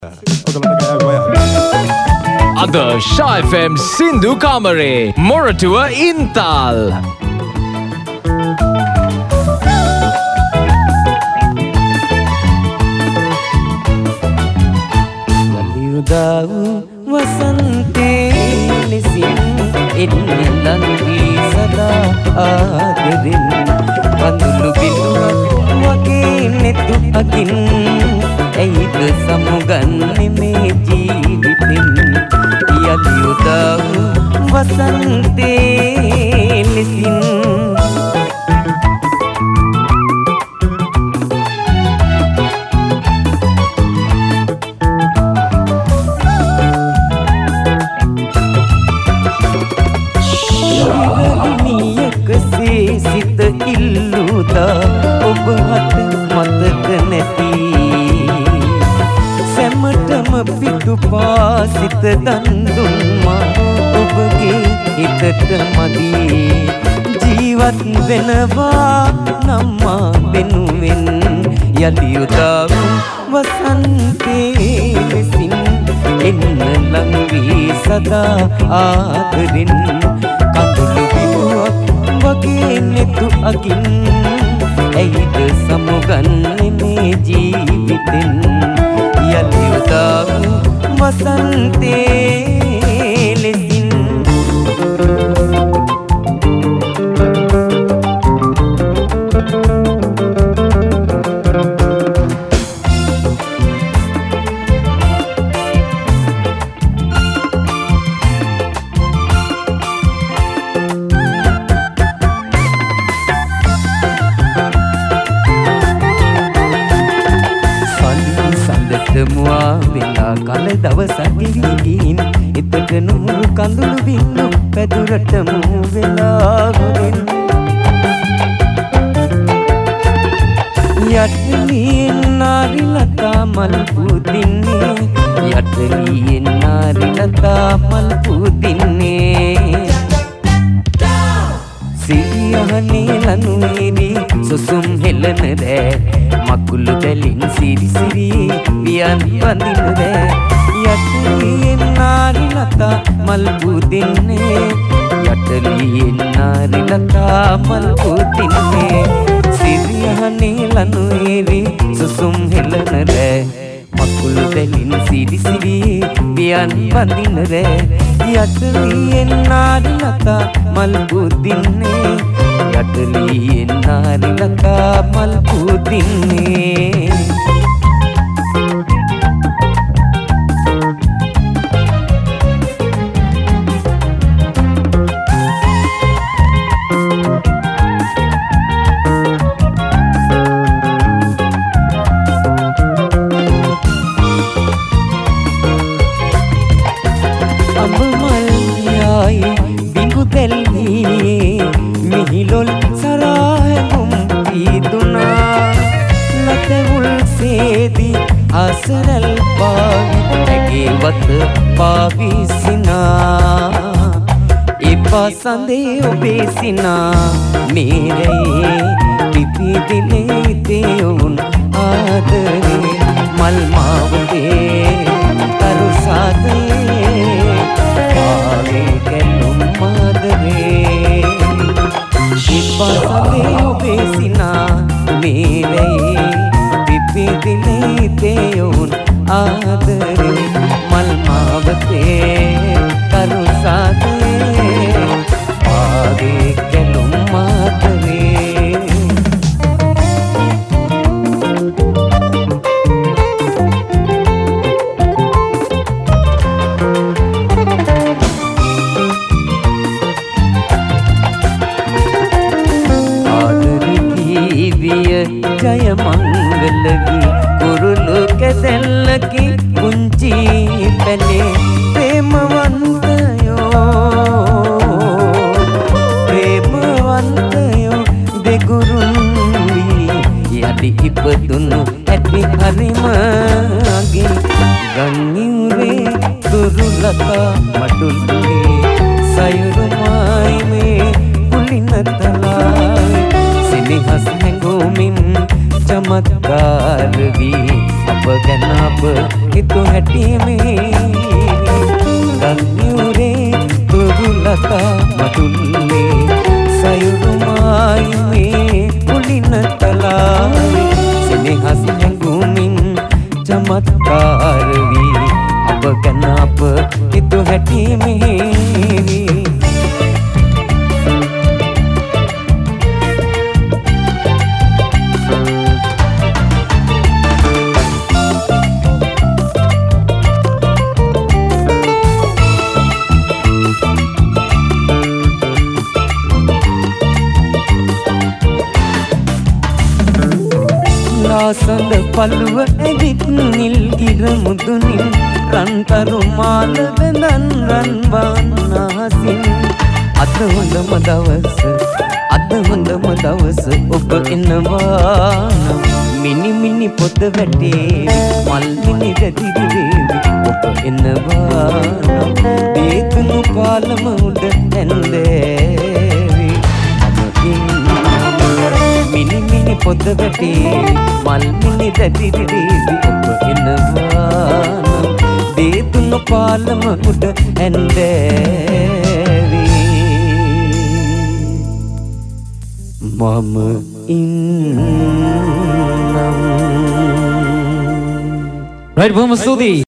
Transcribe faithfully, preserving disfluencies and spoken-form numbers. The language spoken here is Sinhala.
Ada Shah F M Sindhu Kamare Moratuwa Intal Yaliudavu wasante lesin ennalangvi sada aadirin Kandulu biluwak wage nettu agin ඇයිද සමුගන්නේ මේ ජීවිතෙන් යලියුදාවු වසන්තේ ලෙසින් යලියකසේ සිත ඉල්ලුදා ඔබ හට මතක නැති සැමටම පිටු පාසිත දන්දුන්මා ඔබගේ හිතට මදි ජීවත් වෙනවා නම්මා වෙනුවෙන් යලියුදාවු වසන්තේ ලෙසින් එන්න ලං වී සදා ආදරෙන් කඳුළු බිඳුවක් වගේ නෙතු අගින් ඇයිද සමුගන්නේ මේ ජීවිතෙන් යලියුදාවු වසන්තේ ලෙසින් මුවා වෙලා කල දවසක් ගෙවී ගින් එතක නුඹ කඳුළු බින්දු පැදුරට මූ වෙලා ගොඩෙන් යටලියෙන් නාරිලතා මල් පුදින්නේ යටලියෙන් නාරිලතා මල් පුදින්නේ සිරියහනේ ලනුවේවි සුසුම් හෙළන රෑ මකුළු දැලින් සිරි සිරි වියන් වඳින රෑ යටලියෙන් නාරිලතා මල් පුදින්නේ යටලියෙන් නාරිලතා මල් පුදින්නේ සිරියහනේ ලනුවේවි සුසුම් හෙළන රෑ මකුළු දැලින් සිරි සිරි වියන් වඳින රෑ යටලියෙන් නාරිලතා මල් පුදින්නේ යටලියෙන් නාරිලතා මල් පුදින්නේ මිහිලොල් සරායුම් පීදුනා ලතෙවුල් සේදි අසරල් පාවි ඇගේ වත පාවිසිනා එපා සඳේ ඔබේ සිනා මේරේ පිපිදිලේ තෙවුන් ආදරේ මල් මාවතේ තරු සාදේ පාවේ කැලුම් මාදරේ ඉපසදේ ඔබේ සිනා මේරේ පිපිදිලේ තෙවුන් ආදරේ මල් මාවතේ තරු සාදේ පාවේ කැලුම් මාදරේ ජය මංගලකි කුරුළු කැදැල්ලකි පුංචි පැලේ ප්‍රේමවන්තයෝ ප්‍රේමවන්තයෝ දෙගුරුන් වී යටි ඉපදුණු ඇති හරිමගේ ගන්නිවුරේ දුරුලතා මඩුල්ලේ සයුරුමයි මේ පුලිනතලායි සිනිහස් හැඟුමින් चमत्कार भी अब गनाब हितु හිතු හැටීමේ ගන්යුරේ දුරුලතා මතුල්ලේ සයුරුමායි මේ පුලින තලාවේ සෙනෙහස් හැඟුමින් චමත්කාර වී අප ගැන අප හිතු හැටීමේ සඳ පළුව ඇවිත් නිල් ගිර මුදුනින් රන්තරු මාල බැඳන් රන් වන්නාසින් අද හොඳම දවස අද හොඳම දවස ඔබ එනවා මිනි මිනි පොත වැටේ මල් මිනි රැදිරි වේවි ඔබ එනවා දේතුණු පාලම උඩ ඇන්දේවි මිනි මිනි පොත වැටේ මල් මිනි රැදිරි වේවි ඔබ එනවා දේතුණු පාලම උඩ ඇන්දේවි මම ඉන්නම් right බොහොම ස්තුතියි